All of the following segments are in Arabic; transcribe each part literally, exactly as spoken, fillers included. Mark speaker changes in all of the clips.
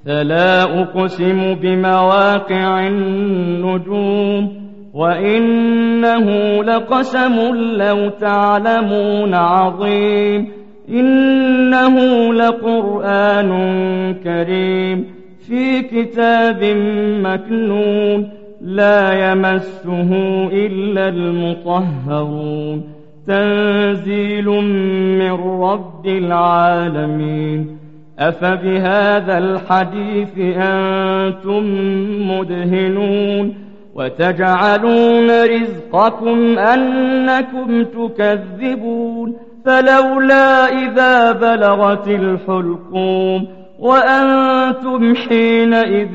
Speaker 1: فلا أقسم بمواقع النجوم وإنه لقسم لو تعلمون عظيم إنه لقرآن كريم في كتاب مكنون لا يمسه إلا المطهرون تنزيل من رب العالمين أفبهذا الحديث أنتم مدهنون وتجعلون رزقكم أنكم تكذبون فلولا إذا بلغت الحلقوم وأنتم حينئذ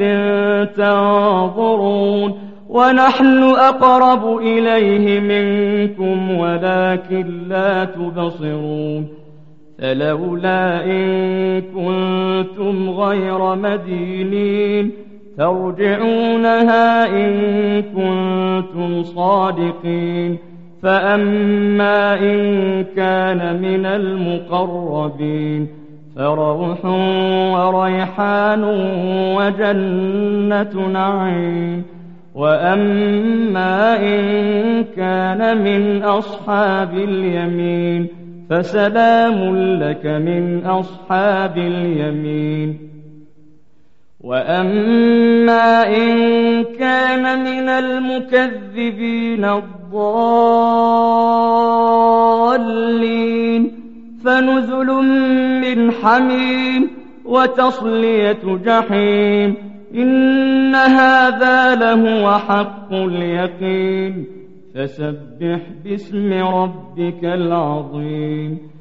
Speaker 1: تنظرون ونحن أقرب إليه منكم ولكن لا تبصرون فلولا إن كنتم غير مدينين ترجعونها إن كنتم صادقين فأما إن كان من المقربين فروح وريحان وجنة نعيم وأما إن كان من أصحاب اليمين فسلام لك من أصحاب اليمين وأما إن كان من المكذبين الضالين فنزل من حميم وتصلية جحيم إن هذا لهو حق اليقين فسبح باسم ربك العظيم